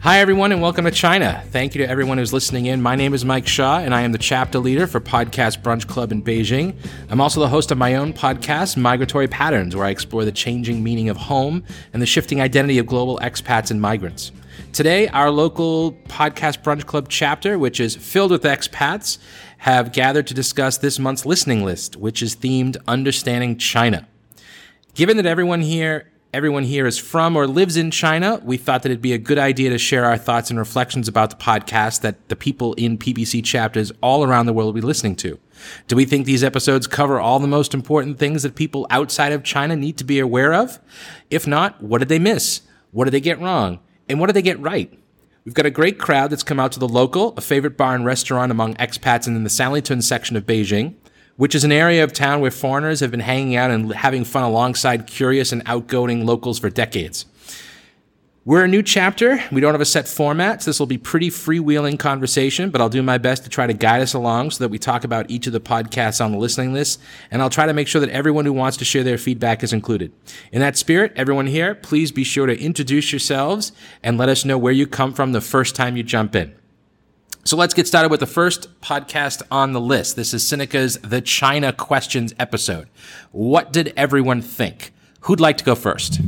Hi, everyone, and welcome to China. Thank you to everyone who's listening in. My name is Mike Shaw, and I am the chapter leader for Podcast Brunch Club in Beijing. I'm also the host of my own podcast, Migratory Patterns, where I explore the changing meaning of home and the shifting identity of global expats and migrants. Today, our local Podcast Brunch Club chapter, which is filled with expats, have gathered to discuss this month's listening list, which is themed Understanding China. Given that everyone here is from or lives in China, we thought that it'd be a good idea to share our thoughts and reflections about the podcast that the people in PBC chapters all around the world will be listening to. Do we think these episodes cover all the most important things that people outside of China need to be aware of? If not, what did they miss? What did they get wrong? And what did they get right? We've got a great crowd that's come out to The Local, a favorite bar and restaurant among expats in the Sanlitun section of Beijing, which is an area of town where foreigners have been hanging out and having fun alongside curious and outgoing locals for decades. We're a new chapter. We don't have a set format, so this will be pretty freewheeling conversation, but I'll do my best to try to guide us along so that we talk about each of the podcasts on the listening list, and I'll try to make sure that everyone who wants to share their feedback is included. In that spirit, everyone here, please be sure to introduce yourselves and let us know where you come from the first time you jump in. So let's get started with the first podcast on the list. This is Sineca's The China Questions episode. What did everyone think? Who'd like to go first?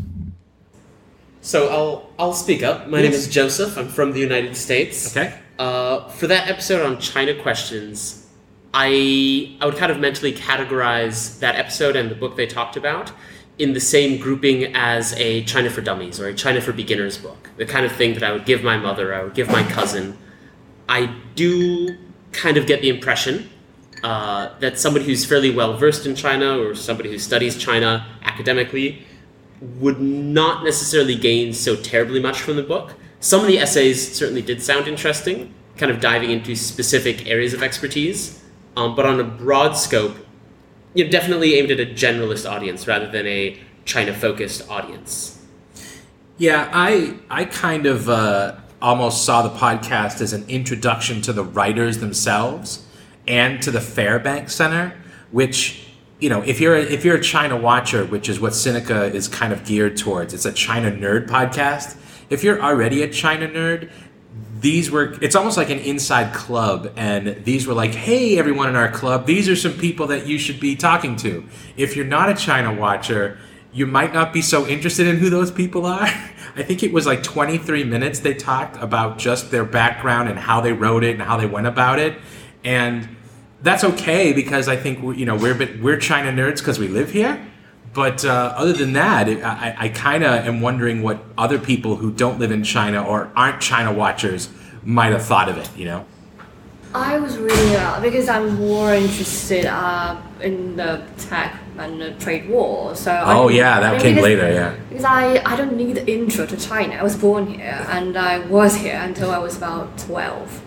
So I'll speak up. My name is Joseph. I'm from the United States. Okay. For that episode on China Questions, I would kind of mentally categorize that episode and the book they talked about in the same grouping as a China for Dummies or a China for Beginners book. The kind of thing that I would give my mother, I would give my cousin. I do kind of get the impression that somebody who's fairly well versed in China or somebody who studies China academically would not necessarily gain so terribly much from the book. Some of the essays certainly did sound interesting, kind of diving into specific areas of expertise, but on a broad scope, definitely aimed at a generalist audience rather than a China-focused audience. Yeah, I kind of almost saw the podcast as an introduction to the writers themselves and to the Fairbanks Center, which, if you're a China watcher, which is what Sineca is kind of geared towards, it's a China nerd podcast. If you're already a China nerd, it's almost like an inside club, and these were like, hey, everyone in our club, these are some people that you should be talking to. If you're not a China watcher, you might not be so interested in who those people are. I think it was like 23 minutes they talked about just their background and how they wrote it and how they went about it. And that's okay because I think we're China nerds because we live here. But other than that, I kind of am wondering what other people who don't live in China or aren't China watchers might have thought of it, I was really, because I'm more interested in the tech and the trade war. So that came later, yeah. Because I don't need the intro to China. I was born here, and I was here until I was about 12.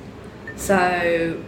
So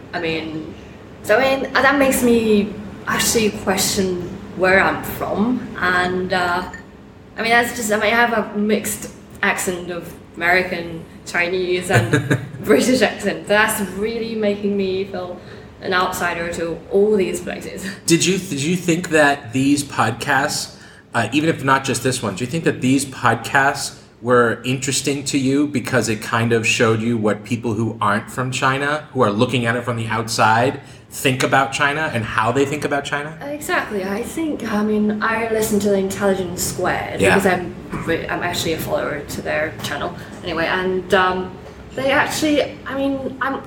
that makes me actually question where I'm from. And that's just, I have a mixed accent of American, Chinese, and British accent. That's really making me feel an outsider to all these places. Did you think that these podcasts, even if not just this one, do you think that these podcasts were interesting to you because it kind of showed you what people who aren't from China, who are looking at it from the outside, think about China and how they think about China? Exactly. I listen to the Intelligence Squared because I'm actually a follower to their channel anyway, and they actually, I'm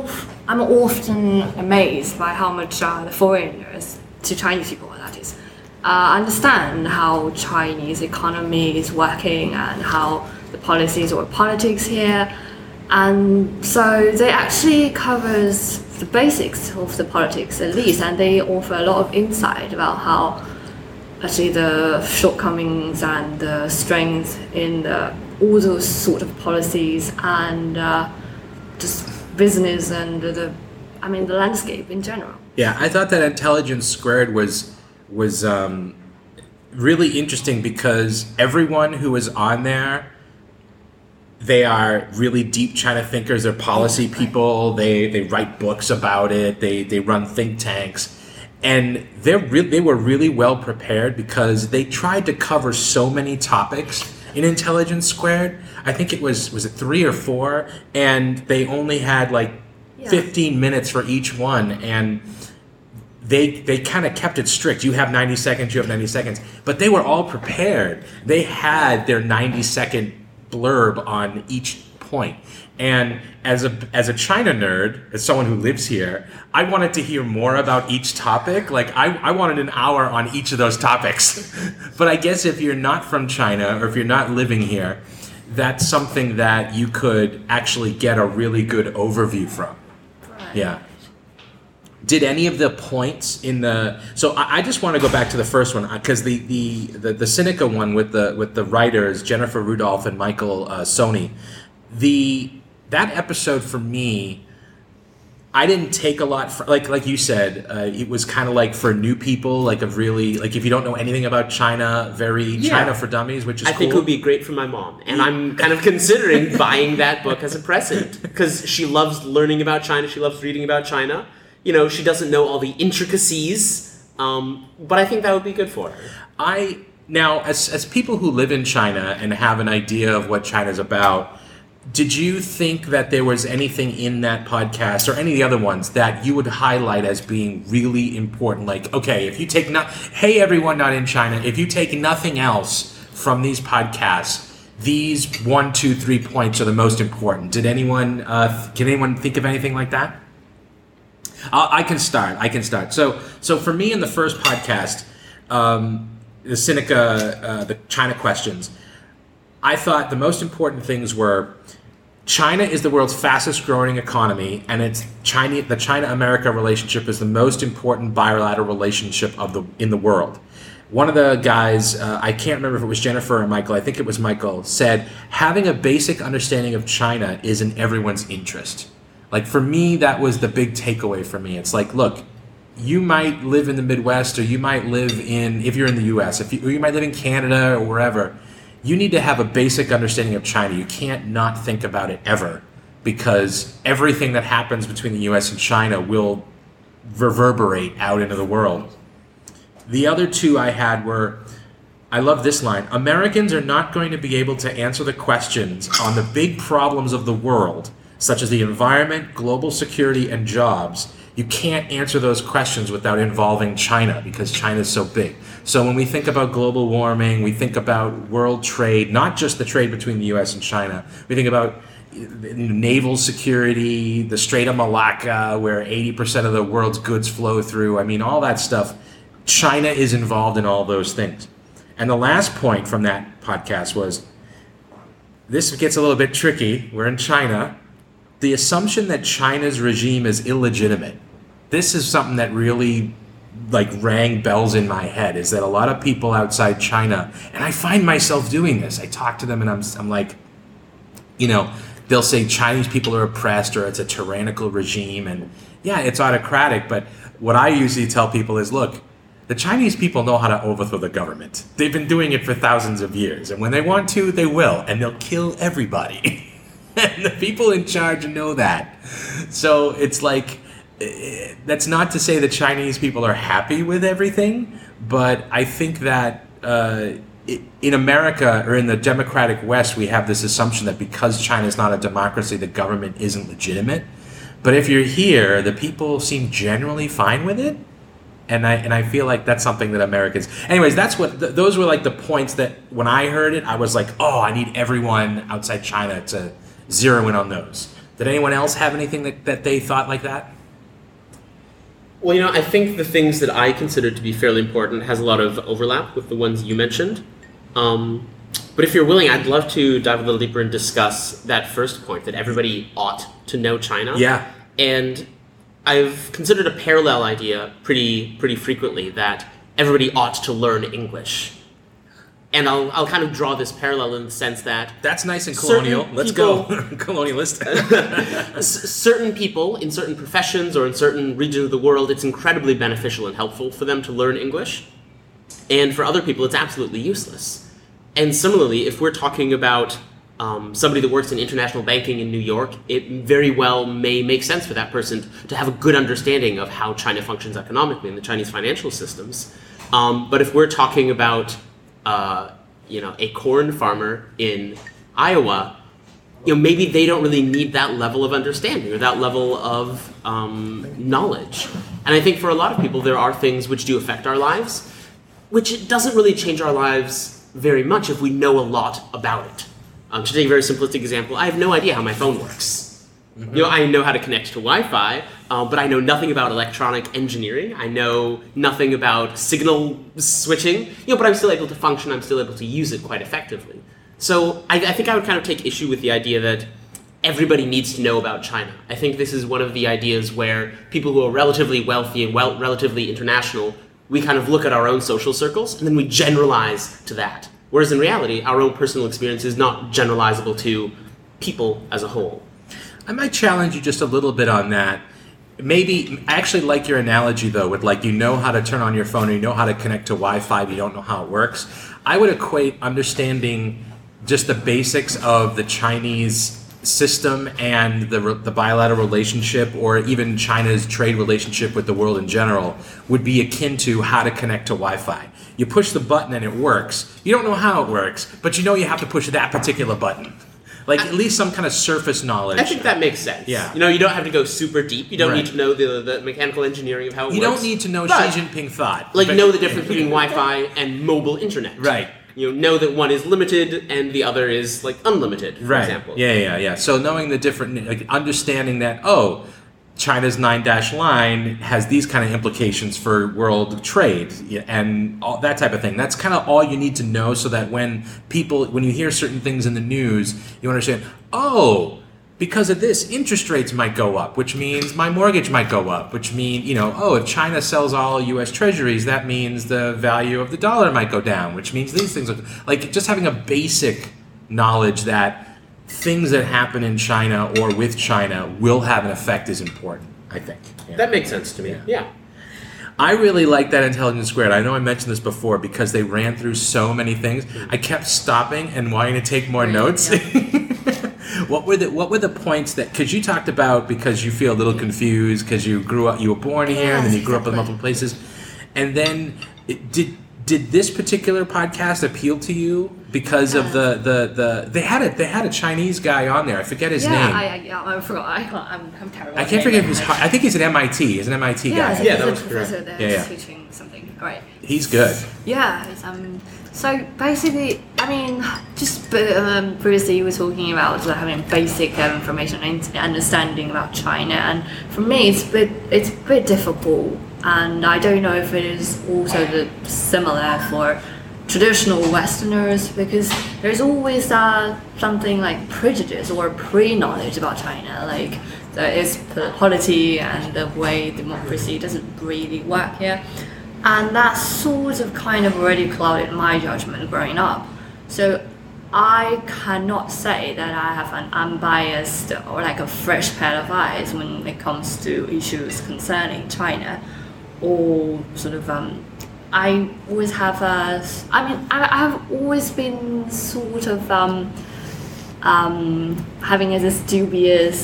often amazed by how much the foreigners, to Chinese people that is, understand how Chinese economy is working and how the policies or politics here. And so they actually covers the basics of the politics at least, and they offer a lot of insight about how actually the shortcomings and the strengths in all those sort of policies and just business and the landscape in general. Yeah, I thought that Intelligence Squared was really interesting because everyone who was on there, they are really deep China thinkers. They're policy people. They write books about it. They run think tanks. And they were really well prepared because they tried to cover so many topics in Intelligence Squared. I think it was it 3 or 4, and they only had like 15 minutes for each one, and they kind of kept it strict. You have 90 seconds, you have 90 seconds. But they were all prepared. They had their 90-second blurb on each point. And as a China nerd, as someone who lives here, I wanted to hear more about each topic. Like, I wanted an hour on each of those topics. But I guess if you're not from China, or if you're not living here, that's something that you could actually get a really good overview from. Right. Yeah. Did any of the points in the... So I just want to go back to the first one, because the Sinica one with the writers, Jennifer Rudolph and Michael Sony, that episode for me, I didn't take a lot for, like you said, it was kind of like for new people, like if you don't know anything about China, China for Dummies, which is cool. I think it would be great for my mom, and I'm kind of considering buying that book as a present, because she loves learning about China, she loves reading about China. You know, she doesn't know all the intricacies, but I think that would be good for her. Now, as people who live in China and have an idea of what China's about, did you think that there was anything in that podcast or any of the other ones that you would highlight as being really important? Like, okay, if you take hey everyone not in China, if you take nothing else from these podcasts, these 1, 2, 3 points are the most important. Did anyone? Can anyone think of anything like that? I can start. So for me in the first podcast, the Sinica, the China questions, I thought the most important things were China is the world's fastest growing economy, and the China-America relationship is the most important bilateral relationship in the world. One of the guys, I can't remember if it was Jennifer or Michael, I think it was Michael, said having a basic understanding of China is in everyone's interest. Like, for me, that was the big takeaway for me. It's like, look, you might live in the Midwest, or you might live if you're in the U.S., or you might live in Canada or wherever. You need to have a basic understanding of China. You can't not think about it ever, because everything that happens between the U.S. and China will reverberate out into the world. The other two I had were, I love this line, Americans are not going to be able to answer the questions on the big problems of the world, such as the environment, global security, and jobs. You can't answer those questions without involving China, because China's so big. So when we think about global warming, we think about world trade, not just the trade between the U.S. and China. We think about naval security, the Strait of Malacca, where 80% of the world's goods flow through. I mean, all that stuff. China is involved in all those things. And the last point from that podcast was, this gets a little bit tricky. We're in China. The assumption that China's regime is illegitimate. This is something that really rang bells in my head, is that a lot of people outside China, and I find myself doing this, I talk to them and I'm like, they'll say Chinese people are oppressed, or it's a tyrannical regime, and yeah, it's autocratic, but what I usually tell people is, look, the Chinese people know how to overthrow the government. They've been doing it for thousands of years, and when they want to, they will, and they'll kill everybody. And the people in charge know that. So it's like, that's not to say the Chinese people are happy with everything, but I think that in America, or in the democratic West, we have this assumption that because China is not a democracy, the government isn't legitimate. But if you're here, the people seem generally fine with it. And I feel like that's something that Americans... Anyways, that's those were like the points that when I heard it, I was like, oh, I need everyone outside China to zero in on those. Did anyone else have anything that they thought like that? Well, I think the things that I consider to be fairly important has a lot of overlap with the ones you mentioned. But if you're willing, I'd love to dive a little deeper and discuss that first point, that everybody ought to know China. Yeah. And I've considered a parallel idea pretty frequently, that everybody ought to learn English. And I'll kind of draw this parallel in the sense that... That's nice and colonial. Let's go. Colonialist. Certain people in certain professions or in certain regions of the world, it's incredibly beneficial and helpful for them to learn English. And for other people, it's absolutely useless. And similarly, if we're talking about somebody that works in international banking in New York, it very well may make sense for that person to have a good understanding of how China functions economically and the Chinese financial systems. But if we're talking about a corn farmer in Iowa, maybe they don't really need that level of understanding or that level of knowledge. And I think for a lot of people, there are things which do affect our lives, which it doesn't really change our lives very much if we know a lot about it. To take a very simplistic example, I have no idea how my phone works. Mm-hmm. I know how to connect to Wi-Fi, but I know nothing about electronic engineering. I know nothing about signal switching, but I'm still able to function. I'm still able to use it quite effectively. So I think I would kind of take issue with the idea that everybody needs to know about China. I think this is one of the ideas where people who are relatively wealthy and relatively international, we kind of look at our own social circles and then we generalize to that. Whereas in reality, our own personal experience is not generalizable to people as a whole. I might challenge you just a little bit on that. Maybe, I actually like your analogy though, with how to turn on your phone, or you know how to connect to Wi-Fi, but you don't know how it works. I would equate understanding just the basics of the Chinese system and the bilateral relationship, or even China's trade relationship with the world in general, would be akin to how to connect to Wi-Fi. You push the button and it works. You don't know how it works, but you know you have to push that particular button. At least some kind of surface knowledge. I think that makes sense. Yeah. You don't have to go super deep. You don't need to know the mechanical engineering of how it works. You don't need to know Xi Jinping thought. Know the difference between Wi-Fi and mobile internet. Right. Know that one is limited and the other is unlimited, for example. Yeah. So knowing the different, understanding that, China's 9-dash line has these kind of implications for world trade and all that type of thing. That's kind of all you need to know, so that when you hear certain things in the news, you understand, because of this, interest rates might go up, which means my mortgage might go up, which means, if China sells all U.S. treasuries, that means the value of the dollar might go down, which means these things are, just having a basic knowledge that things that happen in China or with China will have an effect is important, I think. Yeah. That makes sense to me. Yeah. I really like that Intelligence Squared. I know I mentioned this before because they ran through so many things. I kept stopping and wanting to take more notes. Yeah. What were the points that, because you talked about, because you feel a little confused because you were born here and then you grew up in multiple places, and then did this particular podcast appeal to you because of the they had a Chinese guy on there. I forget his name. I forgot. I'm terrible. I can't forget his. I think he's at MIT. He's an MIT guy. Yeah, that was correct. Yeah, teaching something. Right. He's good. Yeah. So basically, just previously you were talking about having basic information and understanding about China, and for me it's a bit difficult, and I don't know if it is also similar for traditional Westerners, because there's always something like prejudice or pre-knowledge about China, like there is polity and the way democracy doesn't really work here. And that sort of kind of already clouded my judgment growing up. So I cannot say that I have an unbiased or a fresh pair of eyes when it comes to issues concerning China, or I always have I have always been sort of having this dubious,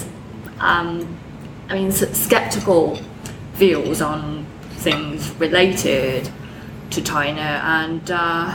skeptical views on things related to China, and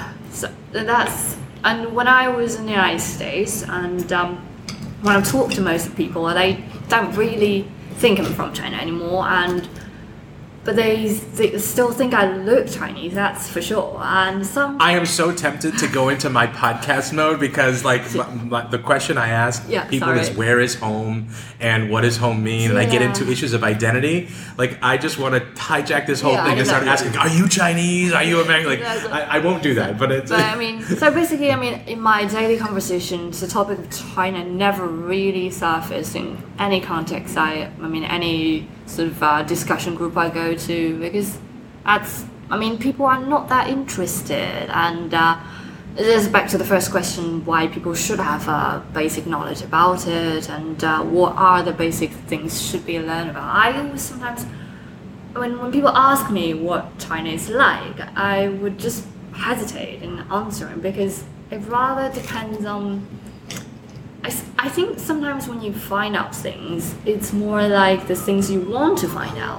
and when I was in the United States, and when I talk to most people, they don't really think I'm from China anymore, but they still think I look Chinese, that's for sure. And I am so tempted to go into my podcast mode, because the question I ask people is, where is home and what does home mean? And I get into issues of identity. I just want to hijack this whole thing and start asking, are you Chinese? Are you American? I won't do that. But so basically, in my daily conversations, the topic of China never really surfaced in any context. Any sort of discussion group I go to, because people are not that interested, and it is back to the first question, why people should have basic knowledge about it, and what are the basic things should be learned about. I always sometimes, when people ask me what China is like, I would just hesitate in answering, because it rather depends on, I think sometimes when you find out things, it's more like the things you want to find out.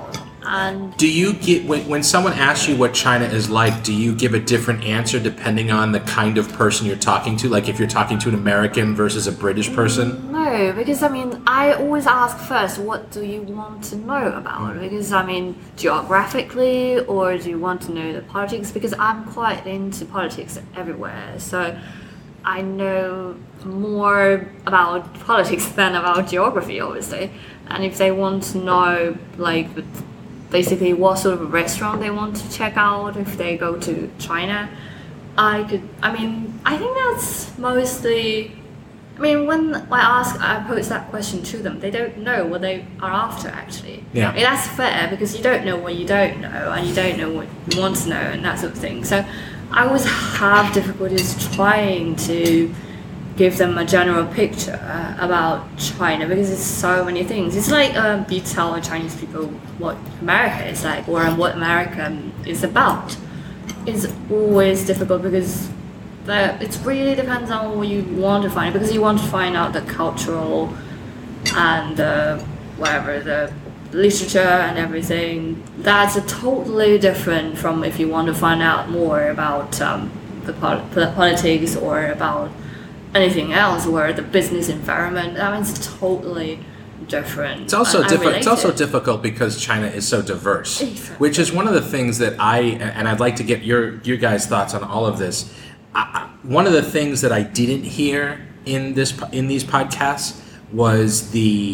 And do you get when someone asks you what China is like, do you give a different answer depending on the kind of person you're talking to? Like if you're talking to an American versus a British person? No, because I always ask first, what do you want to know about? Because geographically, or do you want to know the politics? Because I'm quite into politics everywhere, so I know more about politics than about geography, obviously. And if they want to know, like, basically what sort of restaurant they want to check out if they go to China, I think that's mostly, when I pose that question to them, they don't know what they are after, actually. Yeah. That's fair, because you don't know what you don't know, and you don't know what you want to know, and that sort of thing. So I always have difficulties trying to give them a general picture about China, because it's so many things. It's like you tell Chinese people what America is like, or what America is about. It's always difficult, because it really depends on what you want to find, because you want to find out the cultural and the literature and everything. That's a totally different from if you want to find out more about the politics or about anything else, where the business environment, it's totally different. It's also difficult because China is so diverse, exactly. Which is one of the things that I'd like to get your guys' thoughts on all of this. One of the things that I didn't hear in these podcasts was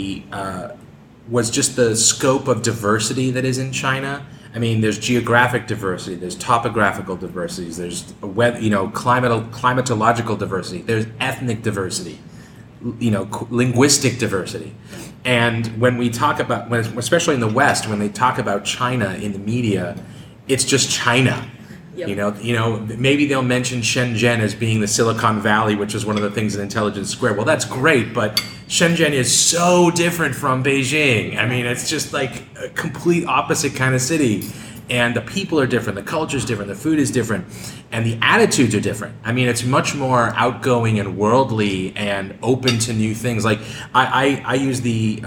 just the scope of diversity that is in China. There's geographic diversity, there's topographical diversities, there's climatological diversity, there's ethnic diversity, linguistic diversity. And when we talk about, especially in the West, when they talk about China in the media, it's just China. Yep. Maybe they'll mention Shenzhen as being the Silicon Valley, which is one of the things in Intelligence Square. Well, that's great, but Shenzhen is so different from Beijing. It's just like a complete opposite kind of city. And the people are different, the culture is different, the food is different, and the attitudes are different. It's much more outgoing and worldly and open to new things. Like I use the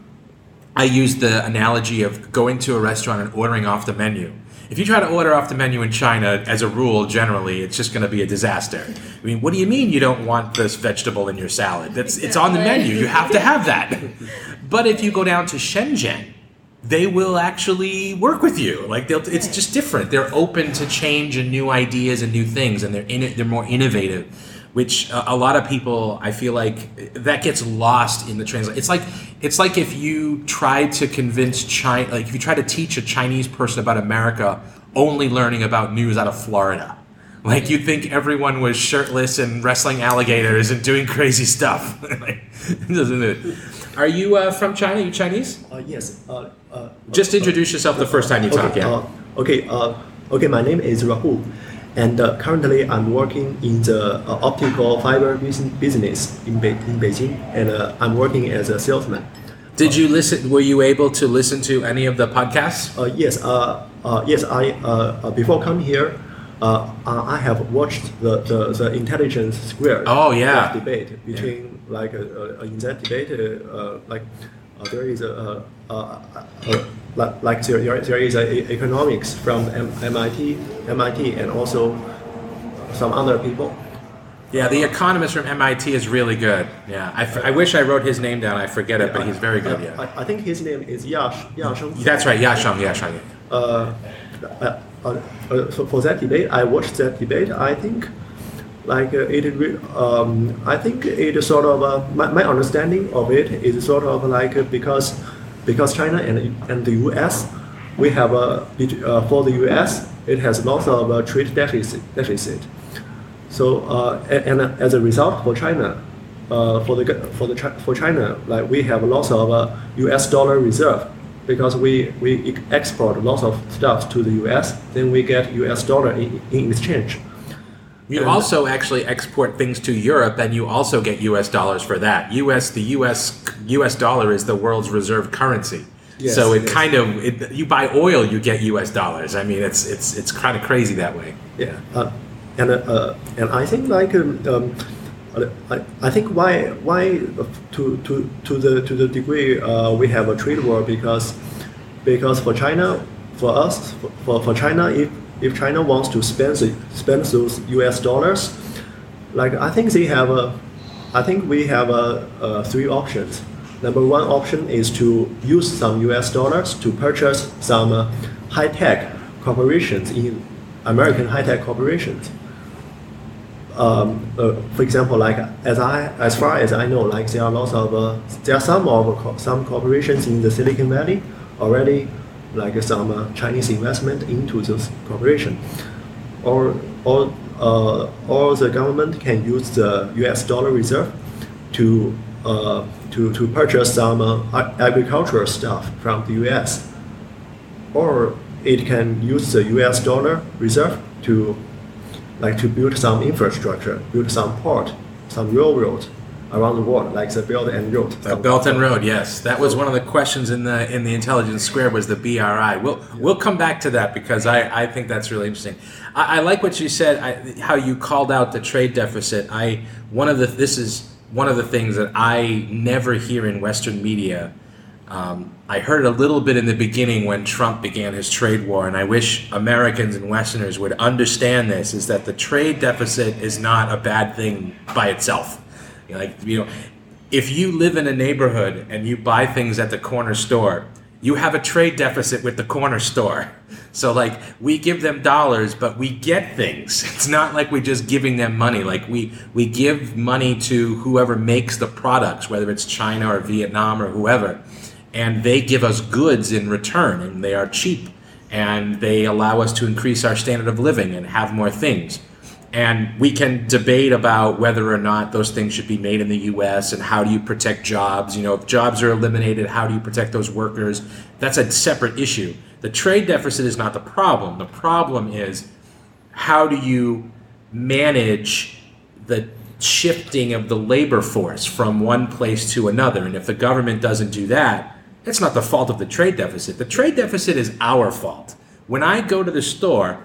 analogy of going to a restaurant and ordering off the menu. If you try to order off the menu in China, as a rule, generally, it's just going to be a disaster. What do you mean you don't want this vegetable in your salad? It's on the menu. You have to have that. But if you go down to Shenzhen, they will actually work with you. It's just different. They're open to change and new ideas and new things, and they're more innovative, which a lot of people, I feel like, that gets lost in the translation. It's like if you tried to convince China, like if you try to teach a Chinese person about America only learning about news out of Florida. Like you think everyone was shirtless and wrestling alligators and doing crazy stuff. Doesn't it? Are you from China? Are you Chinese? Yes. Just introduce yourself the first time you talk. Okay. My name is Rahul, and currently I'm working in the optical fiber business in Beijing, and I'm working as a salesman. Did you listen? Were you able to listen to any of the podcasts? Yes. Yes. I before coming here, I have watched the Intelligence Square. Oh yeah. Debate between in that debate there is there is a economics from MIT and also some other people. Yeah, the economist from MIT is really good. Yeah, I wish I wrote his name down. I forget it, but he's very good. Yeah. I think his name is Yasheng. That's right, Yasheng. For that debate, I watched that debate. I think I think it sort of my understanding of it is sort of like because China and the U.S. we have for the U.S. it has lots of trade deficit. So and as a result for China, for China, like we have lots of U.S. dollar reserve because we export lots of stuff to the U.S. Then we get U.S. dollar in exchange. You also actually export things to Europe, and you also get U.S. dollars for that. The U.S. dollar is the world's reserve currency. Yes, so you buy oil, you get U.S. dollars. It's kind of crazy that way. Yeah, and I think I think why to the degree we have a trade war because because for China, for us, for China, if China wants to spend those US dollars, like I think we have three options. Number one option is to use some US dollars to purchase some high-tech corporations in American high-tech corporations. For example, like as far as I know, like there are some corporations in the Silicon Valley already, like some Chinese investment into those corporations, or the government can use the US dollar reserve to purchase some agricultural stuff from the US, or it can use the US dollar reserve to build some infrastructure, build some port, some railroad around the world, like the Belt and Road. The Belt and Road, yes. That was one of the questions in the Intelligence Square was the BRI. We'll come back to that because I think that's really interesting. I like what you said, how you called out the trade deficit. This is one of the things that I never hear in Western media. I heard it a little bit in the beginning when Trump began his trade war, and I wish Americans and Westerners would understand this, is that the trade deficit is not a bad thing by itself. If you live in a neighborhood and you buy things at the corner store, you have a trade deficit with the corner store. So we give them dollars, but we get things. It's not like we're just giving them money. Like we give money to whoever makes the products, whether it's China or Vietnam or whoever, and they give us goods in return, and they are cheap, and they allow us to increase our standard of living and have more things. And we can debate about whether or not those things should be made in the U.S. and how do you protect jobs. If jobs are eliminated, how do you protect those workers? That's a separate issue. The trade deficit is not the problem. The problem is how do you manage the shifting of the labor force from one place to another? And if the government doesn't do that, it's not the fault of the trade deficit. The trade deficit is our fault. When I go to the store,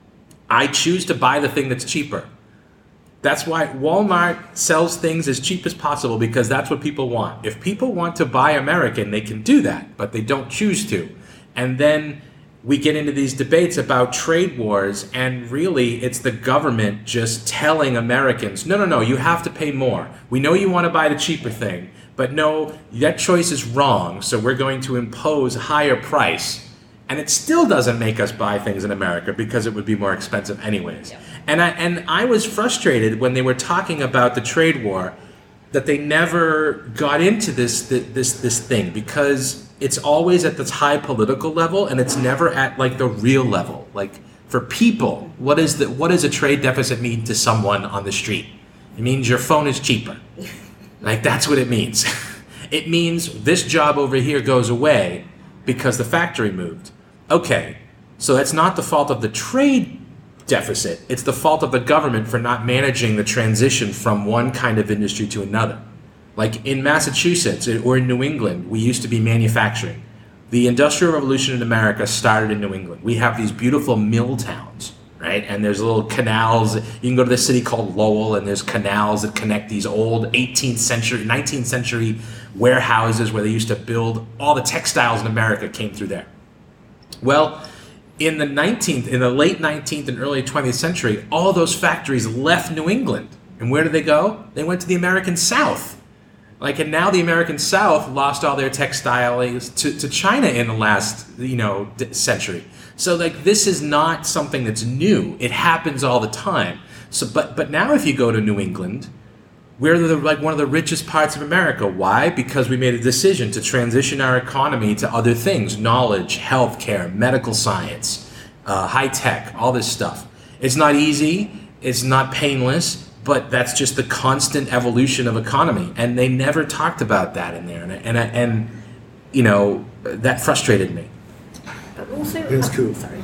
I choose to buy the thing that's cheaper. That's why Walmart sells things as cheap as possible, because that's what people want. If people want to buy American, they can do that, but they don't choose to. And then we get into these debates about trade wars, and really it's the government just telling Americans, no, you have to pay more. We know you want to buy the cheaper thing, but no, that choice is wrong, so we're going to impose a higher price. And it still doesn't make us buy things in America because it would be more expensive anyways. Yeah. And I was frustrated when they were talking about the trade war that they never got into this thing, because it's always at this high political level and it's never at the real level. For people, what does a trade deficit mean to someone on the street? It means your phone is cheaper. That's what it means. It means this job over here goes away because the factory moved. Okay, so that's not the fault of the trade deficit. It's the fault of the government for not managing the transition from one kind of industry to another. In Massachusetts or in New England, we used to be manufacturing. The Industrial Revolution in America started in New England. We have these beautiful mill towns, right? And there's little canals. You can go to this city called Lowell, and there's canals that connect these old 18th century, 19th century warehouses where they used to build all the textiles in America came through there. Well, in the late 19th and early 20th century, all those factories left New England. And where did they go? They went to the American South. And now the American South lost all their textiles to China in the last, century. So this is not something that's new. It happens all the time. So, but now if you go to New England, we're one of the richest parts of America. Why? Because we made a decision to transition our economy to other things: knowledge, healthcare, medical science, high tech, all this stuff. It's not easy. It's not painless. But that's just the constant evolution of economy, and they never talked about that in there, and that frustrated me. But also, it's true. Sorry.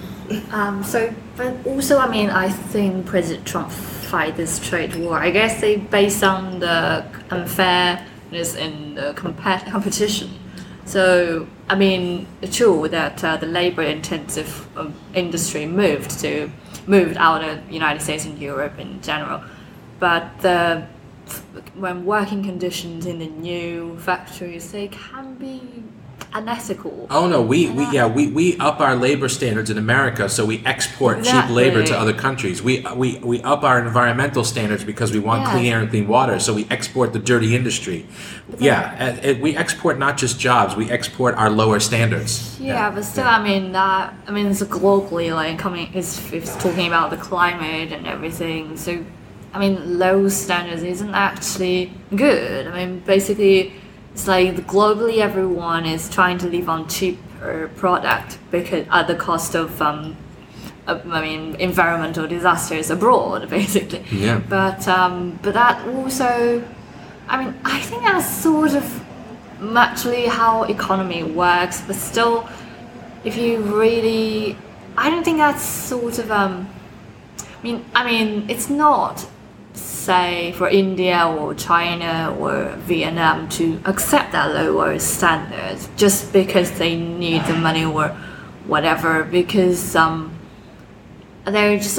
But also, I think President Trump fight this trade war. I guess they based on the unfairness in the competition. So, it's true that the labor-intensive industry moved out of the United States and Europe in general. But when working conditions in the new factories, they can be unethical. Oh no, we up our labor standards in America, so we export cheap labor to other countries. We up our environmental standards because we want clean air and clean water, so we export the dirty industry. We export not just jobs, we export our lower standards. But still, I mean, it's globally it's talking about the climate and everything. So, I mean, low standards isn't actually good. I mean, basically, it's like globally everyone is trying to live on cheaper product because at the cost of environmental disasters abroad, basically. Yeah. But that also, I mean, I think that's sort of actually how economy works. But still, if you really, I don't think that's sort of I mean, it's not, say, for India or China or Vietnam to accept that lower standards just because they need the money or whatever, because they're just,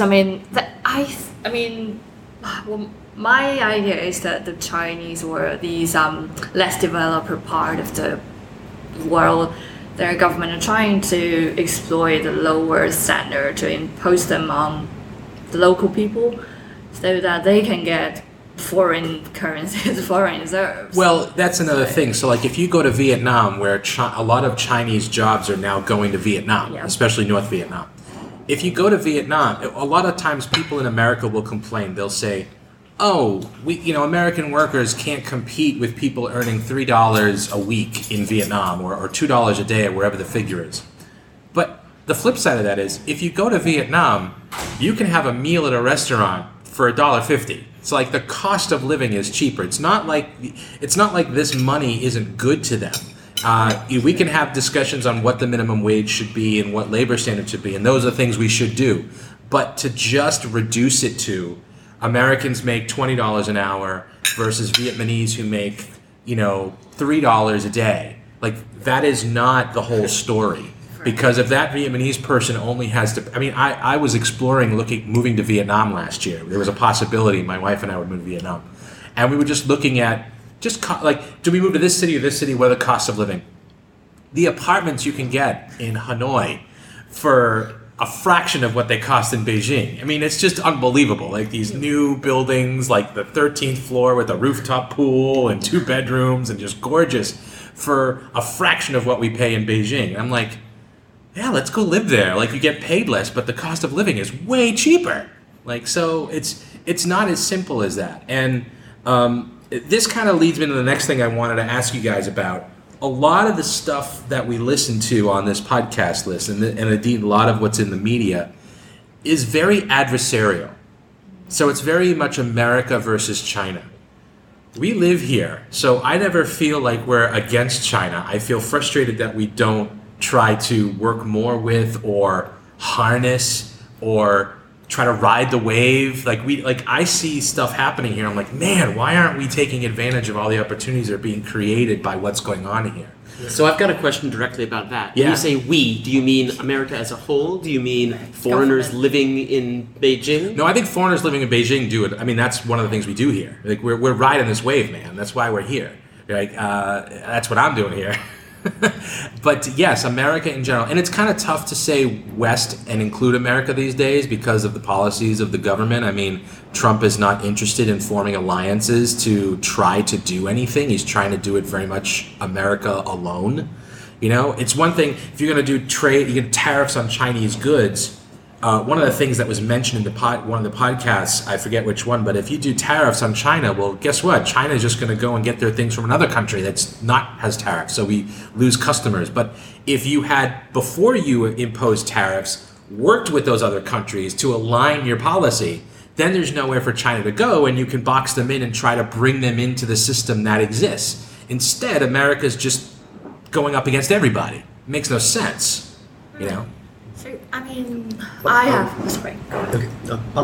my idea is that the Chinese or these less developed part of the world, their government are trying to exploit the lower standard to impose them on the local people, so that they can get foreign currencies, foreign reserves. Well, that's another thing. So, like, if you go to Vietnam, where a lot of Chinese jobs are now going to Vietnam, especially North Vietnam. If you go to Vietnam, a lot of times people in America will complain. They'll say, "Oh, American workers can't compete with people earning $3 a week in Vietnam or $2 a day or wherever the figure is." But the flip side of that is, if you go to Vietnam, you can have a meal at a restaurant for $1.50. It's like the cost of living is cheaper. It's not like this money isn't good to them. We can have discussions on what the minimum wage should be and what labor standards should be, and those are things we should do. But to just reduce it to Americans make $20 an hour versus Vietnamese who make, $3 a day, like, that is not the whole story. Because if that Vietnamese person only has to, I was exploring moving to Vietnam last year. There was a possibility my wife and I would move to Vietnam. And we were just looking at, do we move to this city or this city? What are the costs of living? The apartments you can get in Hanoi for a fraction of what they cost in Beijing. I mean, it's just unbelievable. Like, these new buildings, like the 13th floor with a rooftop pool and 2 bedrooms and just gorgeous for a fraction of what we pay in Beijing. And I'm like, yeah, let's go live there. Like, you get paid less, but the cost of living is way cheaper. Like, so it's not as simple as that. And this kind of leads me to the next thing I wanted to ask you guys about. A lot of the stuff that we listen to on this podcast list, and indeed a lot of what's in the media, is very adversarial. So it's very much America versus China. We live here, so I never feel like we're against China. I feel frustrated that we don't try to work more with or harness or try to ride the wave. I see stuff happening here. I'm like, man, why aren't we taking advantage of all the opportunities that are being created by what's going on here? So I've got a question directly about that. Yeah. When you say we, do you mean America as a whole? Do you mean foreigners living in Beijing? No, I think foreigners living in Beijing do it. I mean, that's one of the things we do here. Like, we're riding this wave, man. That's why we're here. Like, that's what I'm doing here. But yes, America in general. And it's kind of tough to say West and include America these days because of the policies of the government. I mean, Trump is not interested in forming alliances to try to do anything. He's trying to do it very much America alone. It's one thing if you're going to do trade, you get tariffs on Chinese goods. One of the things that was mentioned in one of the podcasts, I forget which one, but if you do tariffs on China, well, guess what? China is just going to go and get their things from another country has tariffs, so we lose customers. But if you had, before you imposed tariffs, worked with those other countries to align your policy, then there's nowhere for China to go, and you can box them in and try to bring them into the system that exists. Instead, America's just going up against everybody. It makes no sense, So, I have. Sorry, go ahead. Okay,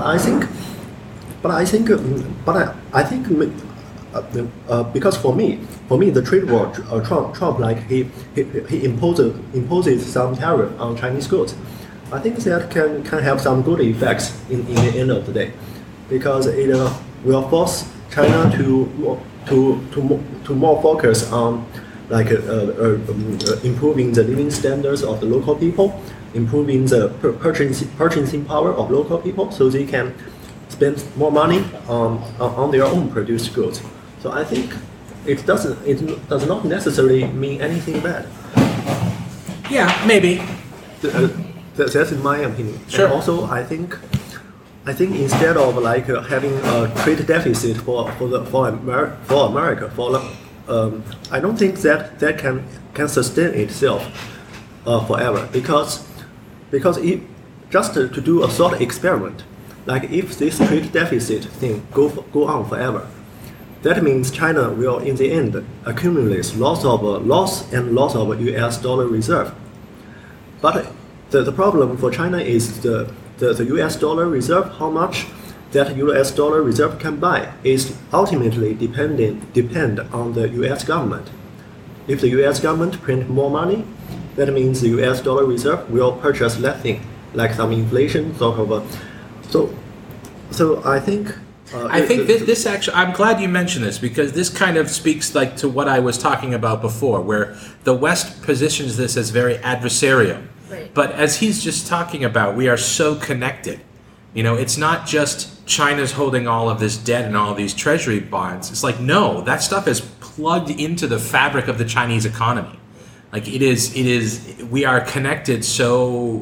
I think because for me, the trade war, Trump like he imposes some tariff on Chinese goods. I think that can have some good effects in the end of the day, because it will force China to more focus on like improving the living standards of the local people, improving the purchasing power of local people, so they can spend more money on their own produced goods. So I think it does not necessarily mean anything bad. Yeah, maybe. That's in my opinion. Sure. And also, I think instead of like having a trade deficit for America, I don't think that can sustain itself forever, because just to do a thought experiment, like if this trade deficit thing go on forever, that means China will in the end accumulate lots of US dollar reserve. But the problem for China is the US dollar reserve, how much that US dollar reserve can buy, is ultimately depend on the US government. If the US government print more money, that means the US dollar reserve will purchase less thing, like some inflation sort of. So I think. This actually, I'm glad you mentioned this, because this kind of speaks like to what I was talking about before, where the West positions this as very adversarial. Right. But as he's just talking about, we are so connected. You know, it's not just China's holding all of this debt and all of these treasury bonds. It's like, no, that stuff is plugged into the fabric of the Chinese economy. Like it is, we are connected so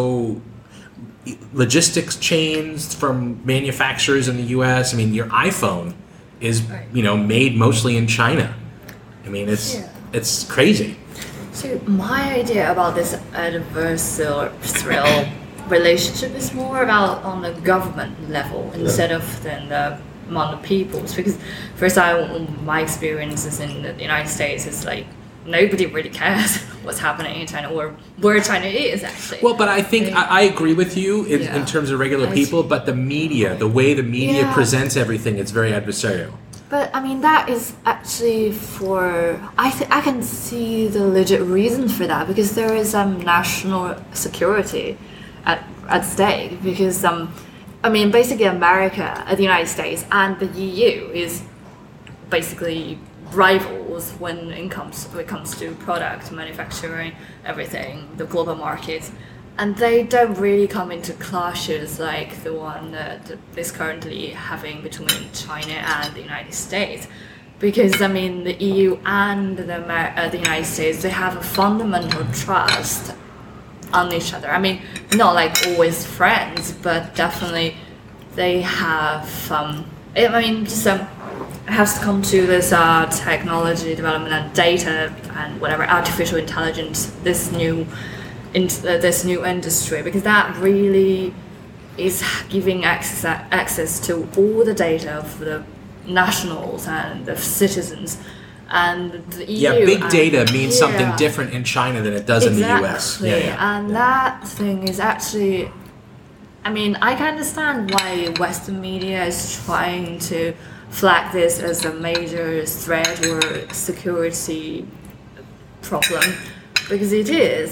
logistics chains from manufacturers in the US. I mean, your iPhone is, made mostly in China. I mean, it's crazy. So my idea about this adversarial relationship is more about on the government level instead of among the peoples. Because first, my experiences in the United States is like nobody really cares what's happening in China or where China is actually. Well, but I think I agree with you in terms of regular people, but the media, the way the media presents everything, it's very adversarial. But I mean, that is actually I can see the legit reason for that, because there is national security at stake. Because basically America, the United States, and the EU is basically rivals when it comes to product manufacturing, everything, the global markets. And they don't really come into clashes like the one that is currently having between China and the United States. Because, the EU and the United States, they have a fundamental trust on each other. Not like always friends, but definitely they have, it has to come to this technology development and data and whatever, artificial intelligence, this new industry, because that really is giving access to all the data of the nationals and the citizens and the EU. Yeah, big data means something different in China than it does in the US. And that thing is actually, I can understand why Western media is trying to flag this as a major threat or security problem, because it is.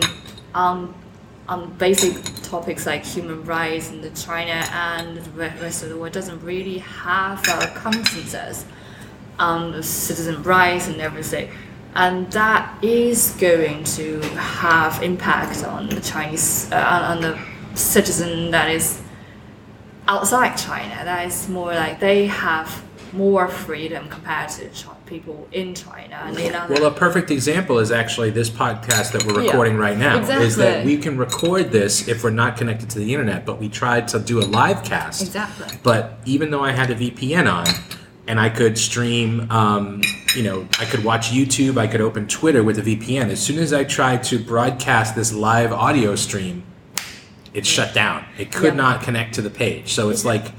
On basic topics like human rights, and China and the rest of the world doesn't really have a consensus on citizen rights and everything, and that is going to have impact on the Chinese on the citizen that is outside China. That is more like they have more freedom compared to people in China. Well, a perfect example is actually this podcast that we're recording right now. Exactly. Is that we can record this if we're not connected to the internet, but we tried to do a live cast. Exactly. But even though I had a VPN on, and I could stream, I could watch YouTube, I could open Twitter with a VPN. As soon as I tried to broadcast this live audio stream, it shut down. It could not connect to the page. So it's like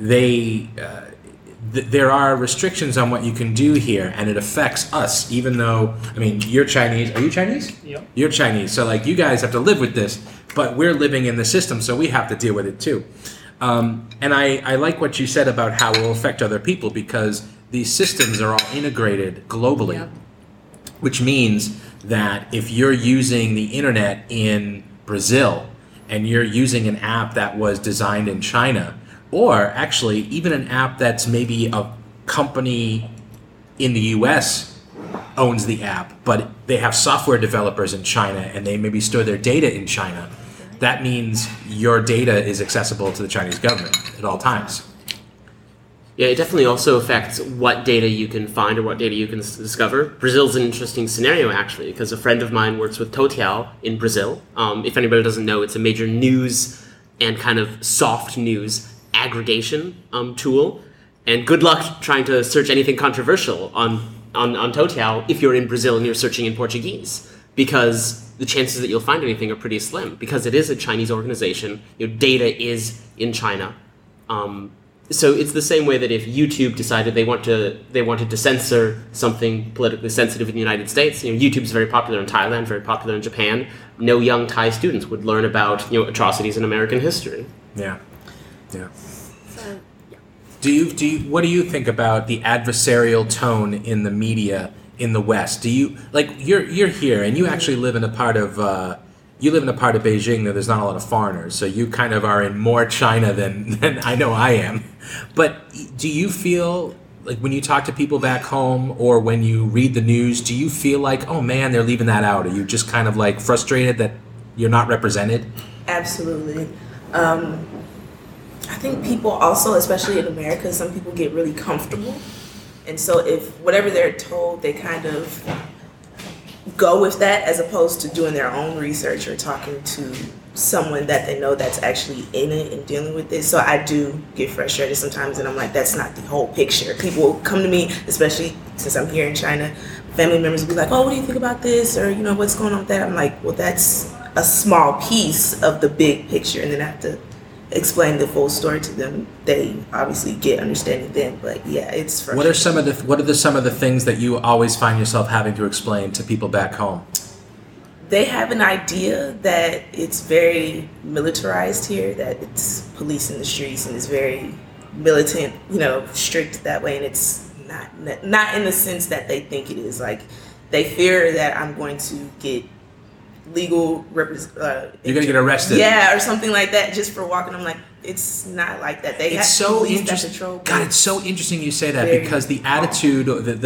there are restrictions on what you can do here, and it affects us, even though, you're Chinese. Are you Chinese? Yep. You're Chinese. So, you guys have to live with this, but we're living in the system, so we have to deal with it too. And I like what you said about how it will affect other people, because these systems are all integrated globally, which means that if you're using the internet in Brazil and you're using an app that was designed in China, or actually even an app that's maybe a company in the US owns the app, but they have software developers in China and they maybe store their data in China, that means your data is accessible to the Chinese government at all times. Yeah, it definitely also affects what data you can find or what data you can discover. Brazil's an interesting scenario, actually, because a friend of mine works with Toutiao in Brazil. If anybody doesn't know, it's a major news and kind of soft news aggregation tool. And good luck trying to search anything controversial on Toutiao if you're in Brazil and you're searching in Portuguese, because the chances that you'll find anything are pretty slim, because it is a Chinese organization. Your data is in China. So it's the same way that if YouTube decided they wanted to censor something politically sensitive in the United States, YouTube's very popular in Thailand, very popular in Japan. No young Thai students would learn about atrocities in American history. Yeah. So, what do you think about the adversarial tone in the media in the West? Do you you're here and you actually live in a part of Beijing that there's not a lot of foreigners, so you kind of are in more China than I know I am. But do you feel like when you talk to people back home or when you read the news, do you feel like, oh man, they're leaving that out? Are you just kind of like frustrated that you're not represented? Absolutely. I think people also, especially in America, some people get really comfortable. And so if whatever they're told, they kind of go with that as opposed to doing their own research or talking to someone that they know that's actually in it and dealing with it. So I do get frustrated sometimes, and I'm like, that's not the whole picture. People will come to me, especially since I'm here in China, family members will be like, oh, what do you think about this? Or, what's going on with that? I'm like, well, that's a small piece of the big picture, and then I have to explain the full story to them. They obviously get understanding then, but yeah, it's frustrating. What are some of the things that you always find yourself having to explain to people back home? They have an idea that it's very militarized here, that it's police in the streets and it's very militant, strict that way, and it's not in the sense that they think it is. Like, they fear that I'm going to get legal you're gonna get arrested, or something like that, just for walking. I'm like, it's not like that. It's so interesting. God, it's so interesting you say that, because the attitude,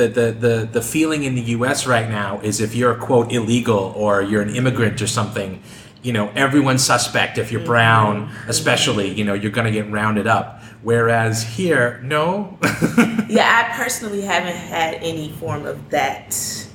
the feeling in the U.S. right now is if you're quote illegal or you're an immigrant or something, everyone's suspect. If you're brown, especially, you're gonna get rounded up. Whereas here, no. Yeah, I personally haven't had any form of that.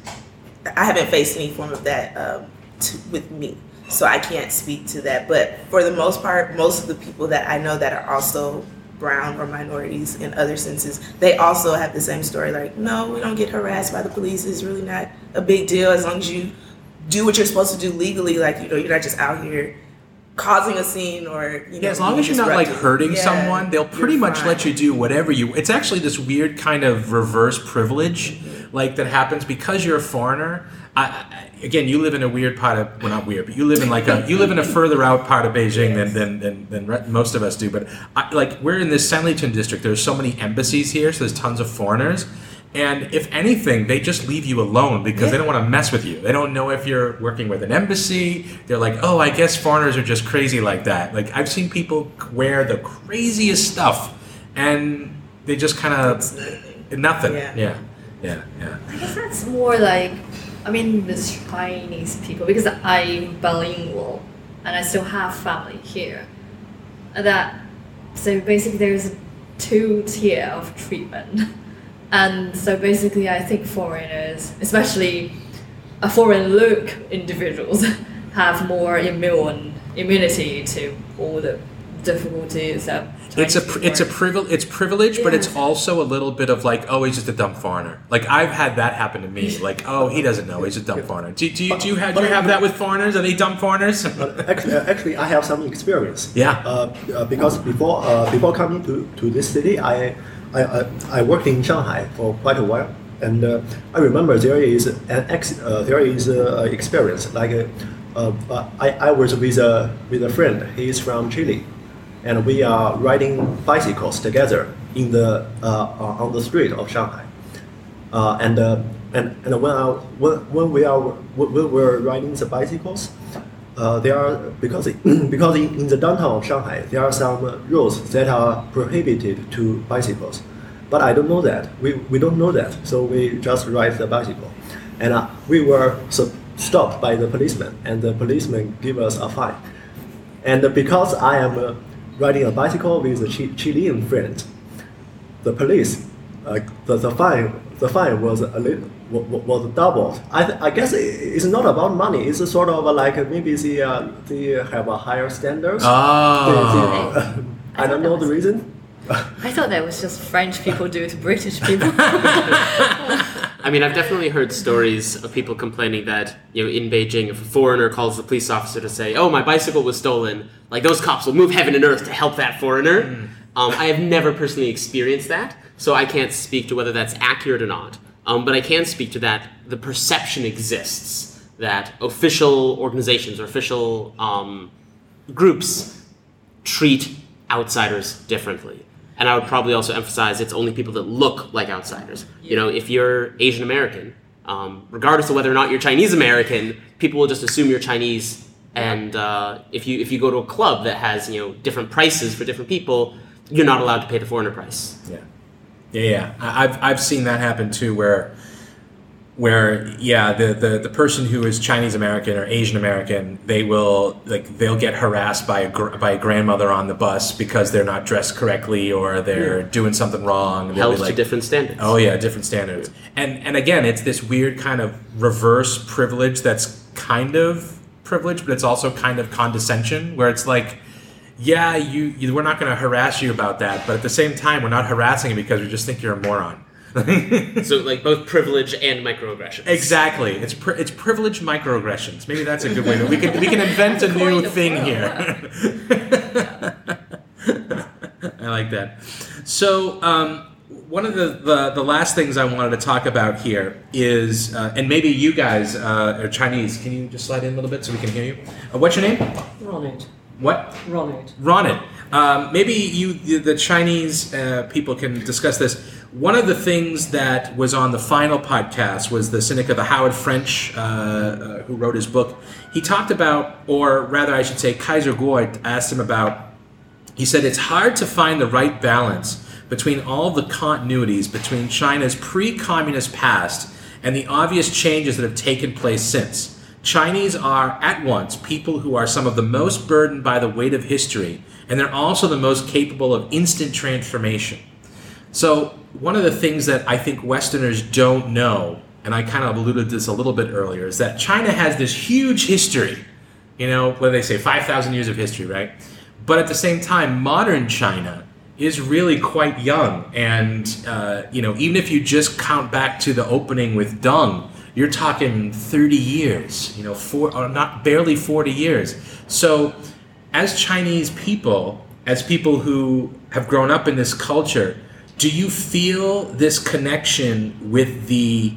I haven't faced any form of that with me, so I can't speak to that. But for the most part, most of the people that I know that are also brown or minorities in other senses, they also have the same story. Like, no, we don't get harassed by the police. It's really not a big deal as long as you do what you're supposed to do legally. Like, you're not just out here causing a scene or as long as you're not like hurting someone, they'll pretty much let you do whatever it's actually this weird kind of reverse privilege like that happens because you're a foreigner. Again, you live in a weird part of, well, not weird, but you live in a further out part of Beijing than most of us do. But we're in this Sanlitun district. There's so many embassies here, so there's tons of foreigners. And if anything, they just leave you alone because they don't want to mess with you. They don't know if you're working with an embassy. They're like, oh, I guess foreigners are just crazy like that. Like, I've seen people wear the craziest stuff, and they just kind of nothing. Yeah. I guess that's more like, the Chinese people, because I'm bilingual and I still have family here. So basically there's 2 tier of treatment. And so basically I think foreigners, especially foreign look individuals, have more immunity to all the difficulties that it's privilege, but it's also a little bit of like, oh, he's just a dumb foreigner. Like, I've had that happen to me. Like, oh, he doesn't know, he's a dumb foreigner. Do you have that with foreigners? Are they dumb foreigners? Actually, I have some experience. Yeah. Because before coming to this city, I worked in Shanghai for quite a while, and I remember there is an experience. Like, I was with a friend. He is from Chile. And we are riding bicycles together in on the street of Shanghai. And when we were riding the bicycles, there are because in the downtown of Shanghai there are some roads that are prohibited to bicycles. But I don't know that. We don't know that, so we just ride the bicycle. and we were stopped by the policeman, and the policeman gave us a fine. And because I am riding a bicycle with a Chilean friend, the police, the fine was was doubled. I guess it's not about money. It's a sort of like maybe they have a higher standards. Oh. I don't know the reason. I thought that was just French people do to British people. I mean, I've definitely heard stories of people complaining that, in Beijing, if a foreigner calls the police officer to say, "Oh, my bicycle was stolen," like those cops will move heaven and earth to help that foreigner. I have never personally experienced that, so I can't speak to whether that's accurate or not. But I can speak to that the perception exists that official organizations or official groups treat outsiders differently. And I would probably also emphasize it's only people that look like outsiders. If you're Asian American, regardless of whether or not you're Chinese American, people will just assume you're Chinese. And if you go to a club that has different prices for different people, you're not allowed to pay the foreigner price. Yeah. I've seen that happen too, where the person who is Chinese American or Asian American, they'll get harassed by a grandmother on the bus because they're not dressed correctly or they're doing something wrong. Held to different standards. Oh yeah, different standards. And again, it's this weird kind of reverse privilege that's kind of privilege, but it's also kind of condescension, where it's like, yeah, we're not going to harass you about that, but at the same time, we're not harassing you because we just think you're a moron. So like both privilege and microaggressions. Exactly. It's privileged microaggressions. Maybe that's a good way. We can invent a new thing here. I like that. So one of the last things I wanted to talk about here is, and maybe you guys are Chinese. Can you just slide in a little bit so we can hear you? What's your name? Ronald. What? Ronald. Maybe the Chinese people can discuss this. One of the things that was on the final podcast was the cynic of the Howard French, who wrote his book. He talked about, or rather I should say Kaiser Kuo asked him about, he said it's hard to find the right balance between all the continuities between China's pre-communist past and the obvious changes that have taken place since. Chinese are, at once, people who are some of the most burdened by the weight of history, and they're also the most capable of instant transformation. So one of the things that I think Westerners don't know, and I kind of alluded to this a little bit earlier, is that China has this huge history. What do they say, 5,000 years of history, right? But at the same time, modern China is really quite young. And, even if you just count back to the opening with Deng, you're talking 30 years, barely 40 years. So as Chinese people, as people who have grown up in this culture, do you feel this connection with the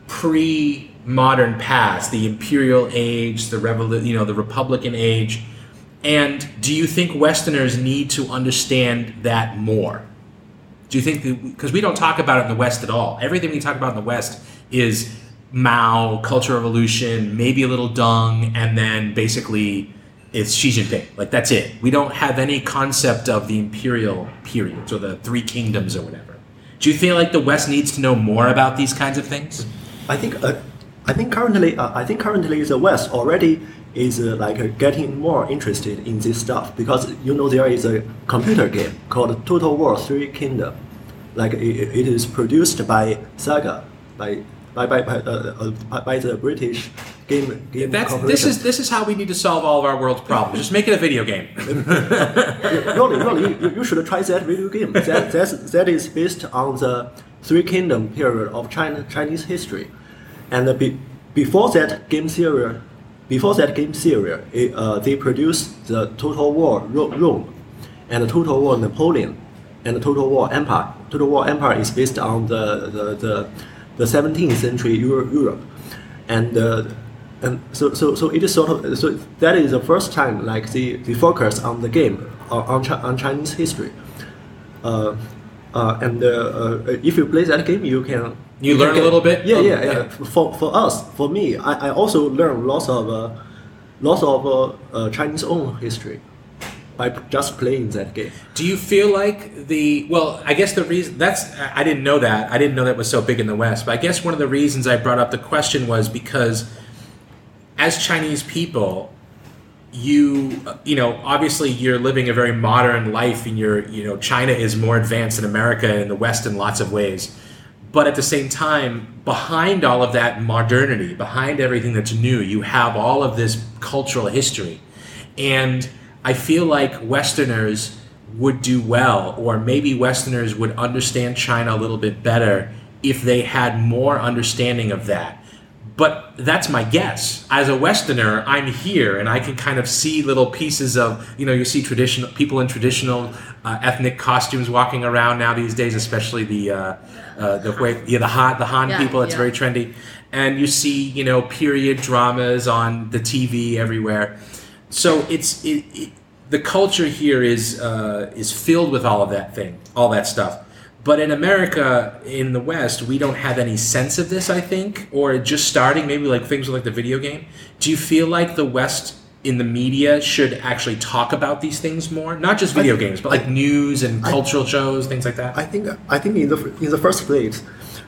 pre-modern past, the imperial age, the Republican age? And do you think Westerners need to understand that more? Do you think, because we don't talk about it in the West at all. Everything we talk about in the West is Mao, Cultural Revolution, maybe a little Deng, and then basically it's Xi Jinping. Like, that's it. We don't have any concept of the imperial periods or the three kingdoms or whatever. Do you feel like the West needs to know more about these kinds of things? I think currently the West already is getting more interested in this stuff, because there is a computer game called Total War Three Kingdom. Like it is produced by Sega, by the British game corporation. This is how we need to solve all of our world's problems. Just make it a video game. Really, you should try that video game. That is based on the Three Kingdom period of Chinese history, and before that game series, they produced the Total War Rome, and the Total War Napoleon, and the Total War Empire. Total War Empire is based on the 17th century Europe, and so it is so that is the first time they focus on the game on Chinese history, and if you play that game, you learn a little bit. Yeah. For me, I also learn lots of Chinese own history. by just playing that game. Do you feel like I guess the reason I didn't know that. I didn't know that was so big in the West. But I guess one of the reasons I brought up the question was because as Chinese people, you know, obviously you're living a very modern life, and China is more advanced than America and the West in lots of ways. But at the same time, behind all of that modernity, behind everything that's new, you have all of this cultural history. And I feel like Westerners would do well, or maybe Westerners would understand China a little bit better if they had more understanding of that. But that's my guess. As a Westerner, I'm here, and I can kind of see little pieces of, you see traditional people in traditional ethnic costumes walking around now these days, especially the Han people. It's very trendy, and you see period dramas on the TV everywhere. So the culture here is filled with all that stuff. But in America, in the West, we don't have any sense of this, I think, or just starting, maybe like things like the video game. Do you feel like the West in the media should actually talk about these things more? Not just video games, but like news and cultural shows, things like that. I think in the first place,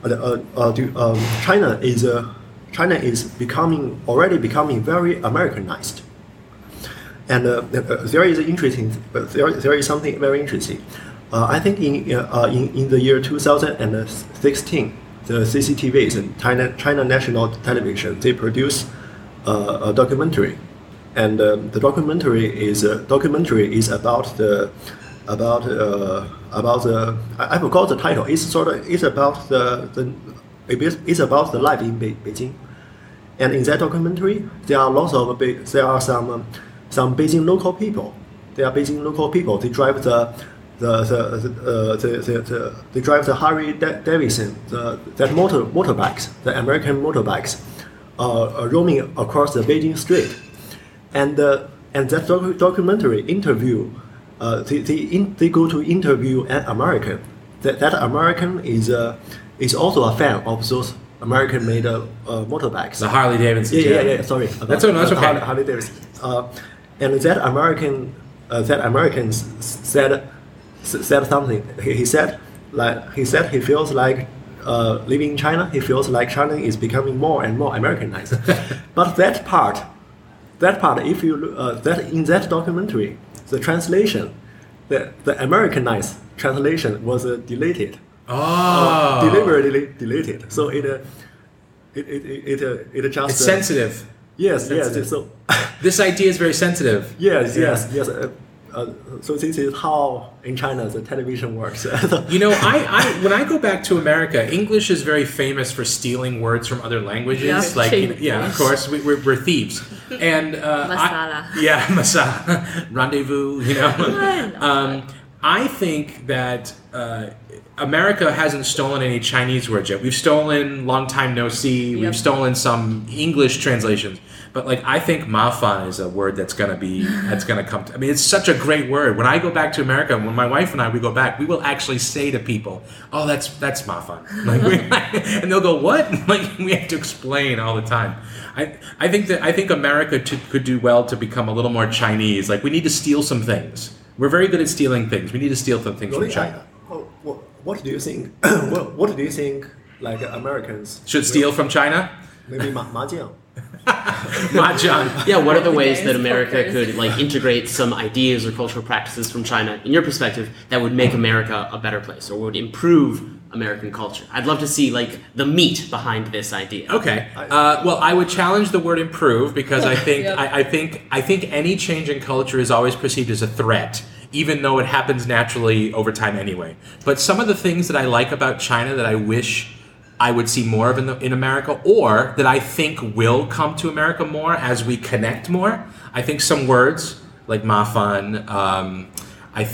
China is already becoming very Americanized, and there is something very interesting. I think in the year 2016, the CCTVs and China National Television, they produced a documentary, and the documentary is about I forgot the title. It's about the life in Beijing, and in that documentary there are some Beijing local people. They drive they drive the Harley Davidson, motorbikes, the American motorbikes, roaming across the Beijing street, and that documentary interview, they go to interview an American. That American is also a fan of those American-made motorbikes. The Harley Davidson. Yeah. Sorry, that's okay. Harley Davidson. And that American said something. He said he feels like living in China. He feels like China is becoming more and more Americanized. But that part, if you look, that in that documentary, the translation, the Americanized translation was deleted. Deliberately deleted. So it just it's sensitive. Yes. So this idea is very sensitive. Yes. So this is how in China the television works. I when I go back to America, English is very famous for stealing words from other languages. Of course, we're thieves. And masala. Masala, rendezvous. I think that America hasn't stolen any Chinese words yet. We've stolen long time no see. We've stolen some English translations. But I think "mafan" is a word that's gonna come. It's such a great word. When I go back to America, when my wife and we go back, we will actually say to people, "Oh, that's "mafan," and they'll go, "What?" We have to explain all the time. I think America could do well to become a little more Chinese. We need to steal some things. We're very good at stealing things. We need to steal some things from China. What do you think? What do you think? Americans should steal from China? Maybe mahjong. Mahjong. Yeah, what are the ways that America could integrate some ideas or cultural practices from China, in your perspective, that would make America a better place or would improve American culture? I'd love to see the meat behind this idea. Okay. Well, I would challenge the word "improve" because I think any change in culture is always perceived as a threat, even though it happens naturally over time anyway. But some of the things that I like about China that I wish I would see more of in America, or that I think will come to America more as we connect more. I think some words like "mafan." I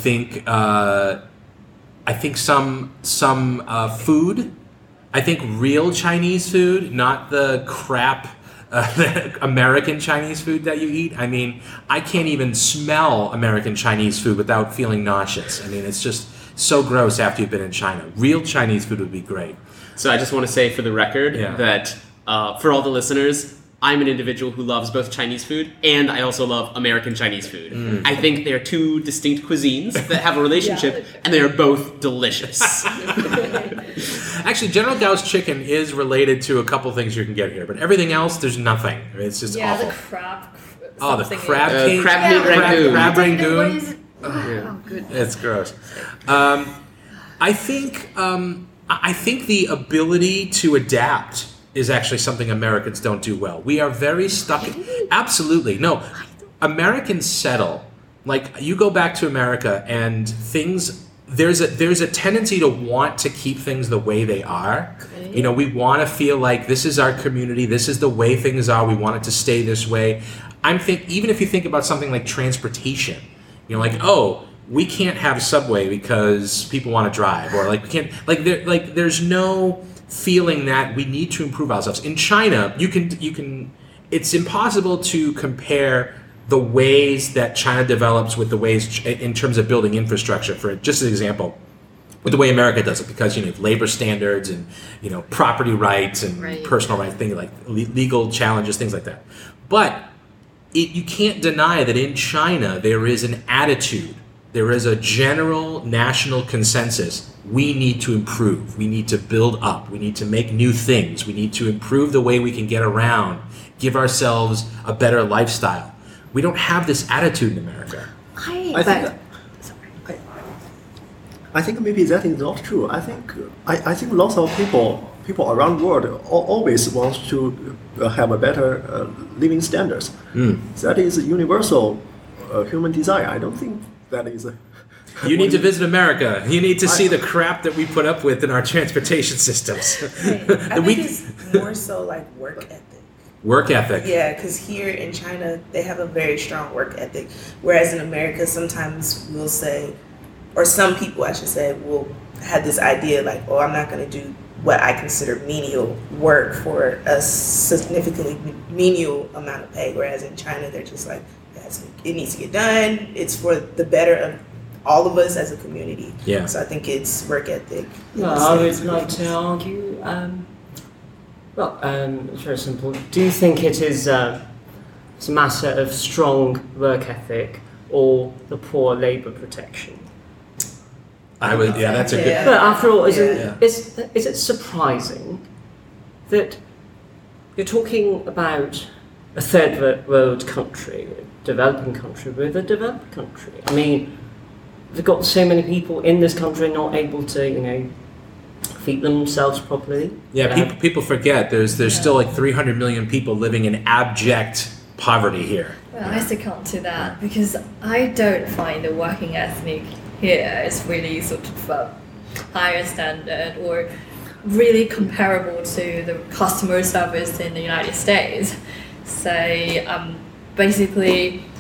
think some food. I think real Chinese food, not the crap American Chinese food that you eat. I can't even smell American Chinese food without feeling nauseous. It's just so gross after you've been in China. Real Chinese food would be great. So I just want to say for the record that for all the listeners, I'm an individual who loves both Chinese food and I also love American Chinese food. I think they're two distinct cuisines that have a relationship and they are both delicious. Actually, General Gao's chicken is related to a couple things you can get here, but everything else, there's nothing. It's just awful. The crab. Oh, the crab cake. Crab meat ragout. Crab rangoon. What is it? Oh, good. It's gross. I think the ability to adapt is actually something Americans don't do well. We are very stuck. Absolutely. No, Americans settle. Like, you go back to America and things, there's a tendency to want to keep things the way they are. Okay. You know, we want to feel like this is our community, this is the way things are, we want it to stay this way. Even if you think about something like transportation, you know, like, oh, we can't have a subway because people want to drive, or like we can't, there's no feeling that we need to improve ourselves. In China, you can it's impossible to compare the ways that China develops with the ways in terms of building infrastructure. For just an example, with the way America does it, because you know, labor standards and property rights and personal rights, things like legal challenges, things like that. But you can't deny that in China there is an attitude. There is a general national consensus. We need to improve. We need to build up. We need to make new things. We need to improve the way we can get around, give ourselves a better lifestyle. We don't have this attitude in America. I think maybe that is not true. I think lots of people around the world always want to have a better living standards. That is a universal human desire. I don't think that is you need to visit America. You need to see the crap that we put up with in our transportation systems. I think it's more so like work ethic. Work ethic. Yeah, because here in China, they have a very strong work ethic. Whereas in America, sometimes we'll say, or some people, I should say, will have this idea like, oh, I'm not going to do what I consider menial work for a significantly menial amount of pay. Whereas in China, they're just like, it needs to get done. It's for the better of all of us as a community. Yeah. So I think it's work ethic. Well, I would like to argue, it's very simple. Do you think it's a matter of strong work ethic or the poor labour protection? That's a good. But after all, is it surprising that you're talking about a third world country, a developing country with a developed country? I mean, they've got so many people in this country not able to, feed themselves properly. Yeah, people forget there's still like 300 million people living in abject poverty here. Well, I succumb to that because I don't find the working ethic here is really sort of a higher standard or really comparable to the customer service in the United States. So basically,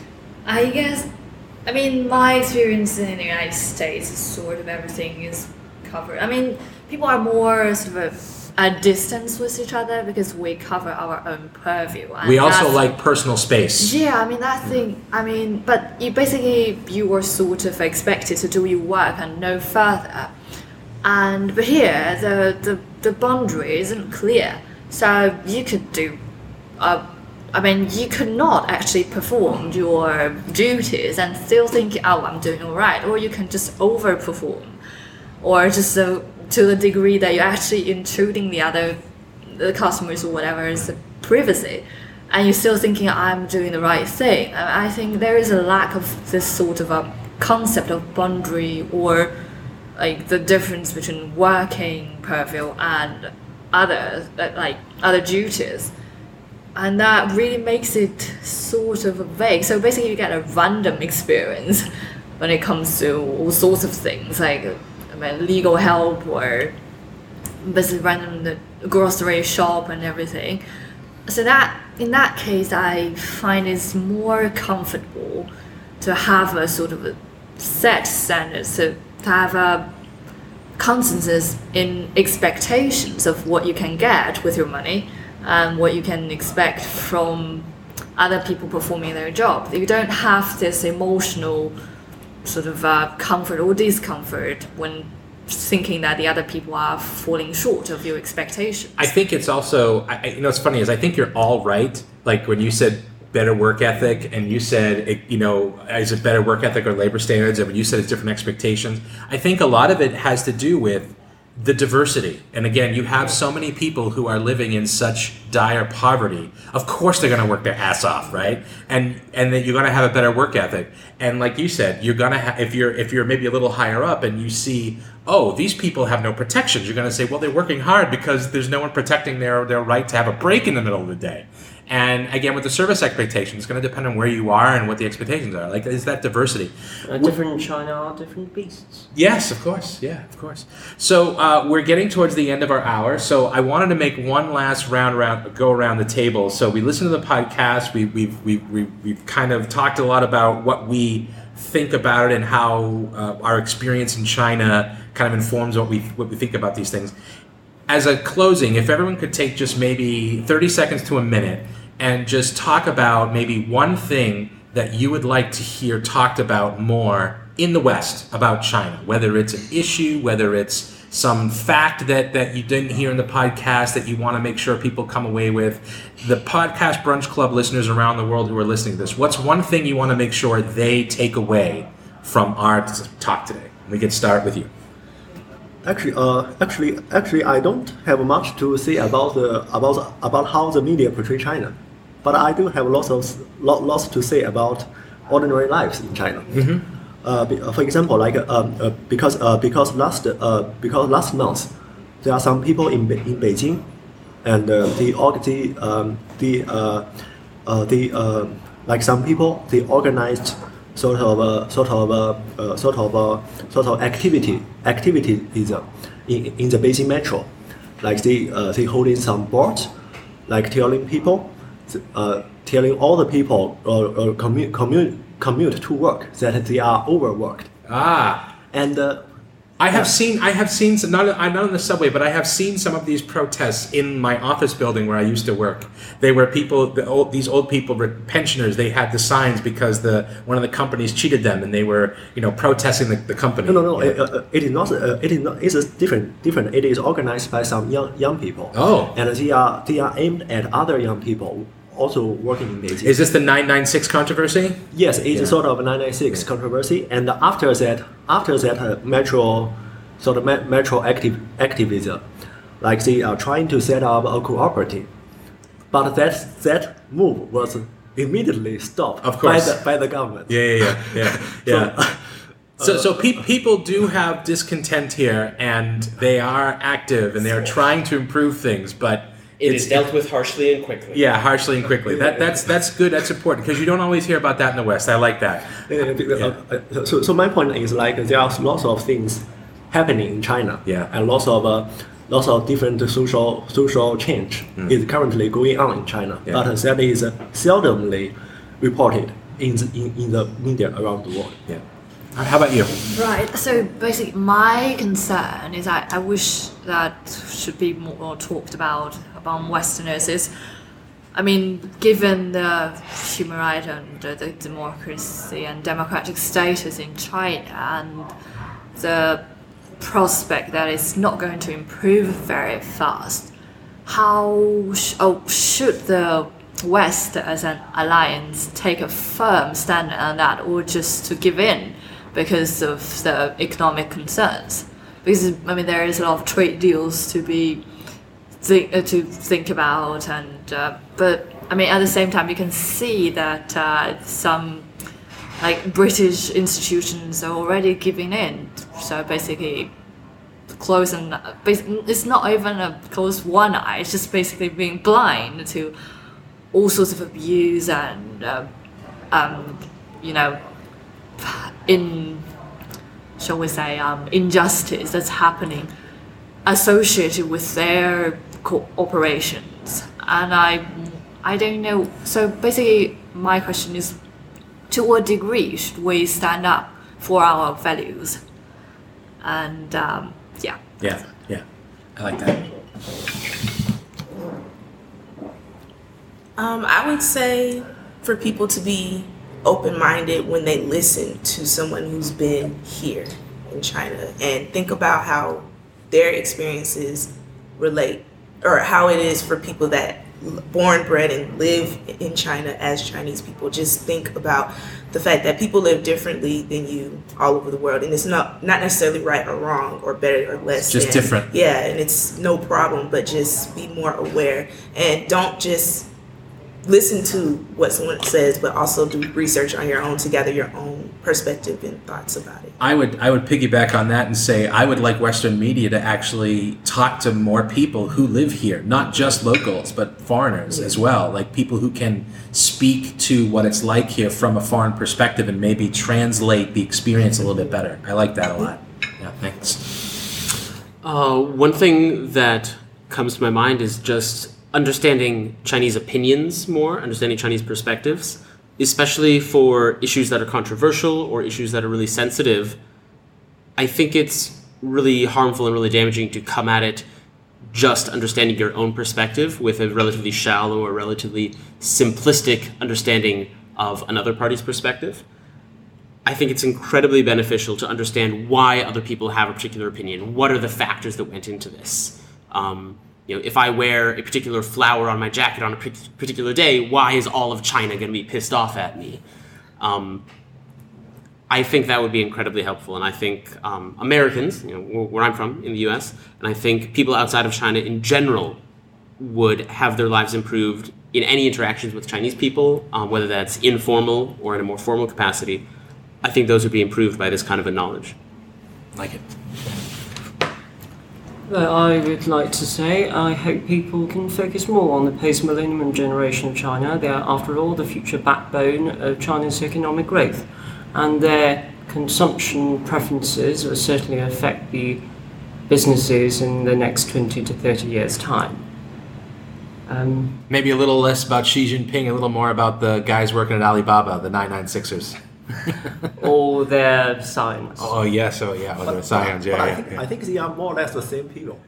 my experience in the United States is sort of everything is covered. I mean, people are more sort of at distance with each other because we cover our own purview. And we also like personal space. Yeah, but you were sort of expected to do your work and no further. But here, the boundary isn't clear. So you could do, you could not actually perform your duties and still think, oh, I'm doing all right. Or you can just overperform. Or just to the degree that you're actually intruding the customers or whatever's privacy, and you're still thinking I'm doing the right thing. I think there is a lack of this sort of a concept of boundary or like the difference between working purview and other duties, and that really makes it sort of vague. So basically, you get a random experience when it comes to all sorts of things like legal help or basically random the grocery shop and everything. So that in that case, I find it's more comfortable to have a sort of a set standard, so to have a consensus in expectations of what you can get with your money and what you can expect from other people performing their job. You don't have this emotional sort of comfort or discomfort when thinking that the other people are falling short of your expectations. I think it's also, it's funny is I think you're all right. Like when you said better work ethic and you said, is it better work ethic or labor standards? And when you said it's different expectations, I think a lot of it has to do with the diversity. And again, you have so many people who are living in such dire poverty. Of course they're going to work their ass off, right? And then you're going to have a better work ethic. And like you said, you're going to if you're maybe a little higher up and you see, oh, these people have no protections, you're going to say, well, they're working hard because there's no one protecting their right to have a break in the middle of the day. And again, with the service expectations, it's going to depend on where you are and what the expectations are. Like, is that diversity? Different China are different beasts. Yes, of course. Yeah, of course. So we're getting towards the end of our hour. So I wanted to make one last go around the table. So we listened to the podcast. We've kind of talked a lot about what we think about it and how our experience in China kind of informs what we think about these things. As a closing, if everyone could take just maybe 30 seconds to a minute and just talk about maybe one thing that you would like to hear talked about more in the West about China, whether it's an issue, whether it's some fact that you didn't hear in the podcast that you want to make sure people come away with. The Podcast Brunch Club listeners around the world who are listening to this, what's one thing you want to make sure they take away from our talk today? We can start with you. Actually, I don't have much to say about how the media portray China, but I do have lots to say about ordinary lives in China. Mm-hmm. For example, like because last month there are some people in Beijing, and like some people they organized sort of activity is in the Beijing metro, like they holding some boards, like telling all the people commute to work that they are overworked. And I have seen some, I'm not on the subway, but I have seen some of these protests in my office building where I used to work. They were these old people, pensioners. They had the signs because one of the companies cheated them, and they were protesting the company. No. Yeah. It is not. It's different. It is organized by some young people. Oh. And they are aimed at other young people also working in Beijing. Is this the 996 controversy? Yes, it's sort of a 996 controversy, and after that metro activism, like they are trying to set up a cooperative, but that move was immediately stopped, of course, by the government. Yeah. So people do have discontent here, and they are active, and they are trying to improve things, but it is dealt with harshly and quickly. Yeah, harshly and quickly. That's good. That's important because you don't always hear about that in the West. I like that. So my point is like there are lots of things happening in China. Yeah. And lots of different social change is currently going on in China. Yeah. But that is seldomly reported in the media around the world. Yeah. How about you? Right. So basically, my concern is I wish that should be more talked about among Westerners. Is, I mean, given the human rights and the democracy and democratic status in China and the prospect that it's not going to improve very fast, should the West as an alliance take a firm stand on that, or just to give in because of the economic concerns? Because I mean, there is a lot of trade deals to think about, and but I mean, at the same time, you can see that some like British institutions are already giving in. So basically, it's not even a close one eye. It's just basically being blind to all sorts of abuse and injustice that's happening associated with their operations. And I don't know. So basically, my question is, to what degree should we stand up for our values? And Yeah, I like that. I would say for people to be open-minded when they listen to someone who's been here in China and think about how their experiences relate, or how it is for people that born, bred, and live in China as Chinese people. Just think about the fact that people live differently than you all over the world, and it's not necessarily right or wrong or better or less. It's just different. Yeah, and it's no problem, but just be more aware and don't just listen to what someone says, but also do research on your own to gather your own perspective and thoughts about it. I would piggyback on that and say I would like Western media to actually talk to more people who live here, not just locals, but foreigners as well, like people who can speak to what it's like here from a foreign perspective and maybe translate the experience a little bit better. I like that a lot. Yeah, thanks. One thing that comes to my mind is just understanding Chinese opinions more, understanding Chinese perspectives, especially for issues that are controversial or issues that are really sensitive. I think it's really harmful and really damaging to come at it just understanding your own perspective with a relatively shallow or relatively simplistic understanding of another party's perspective. I think it's incredibly beneficial to understand why other people have a particular opinion. What are the factors that went into this? If I wear a particular flower on my jacket on a particular day, why is all of China going to be pissed off at me? I think that would be incredibly helpful, and I think Americans, where I'm from, in the U.S., and I think people outside of China in general would have their lives improved in any interactions with Chinese people, whether that's informal or in a more formal capacity. I think those would be improved by this kind of a knowledge. Like it. I would like to say I hope people can focus more on the post-millennium generation of China. They are, after all, the future backbone of China's economic growth, and their consumption preferences will certainly affect the businesses in the next 20 to 30 years' time. Maybe a little less about Xi Jinping, a little more about the guys working at Alibaba, the 996ers. All their science. Oh yes, the science. I think they are more or less the same people.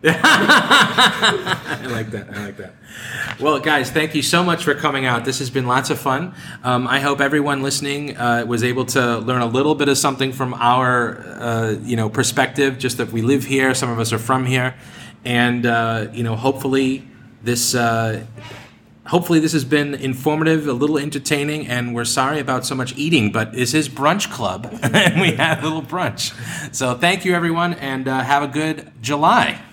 I like that. Well, guys, thank you so much for coming out. This has been lots of fun. I hope everyone listening was able to learn a little bit of something from our, perspective. Just that we live here, some of us are from here, and hopefully this. Hopefully this has been informative, a little entertaining, and we're sorry about so much eating, but this is Brunch Club, and we had a little brunch. So thank you, everyone, and have a good July.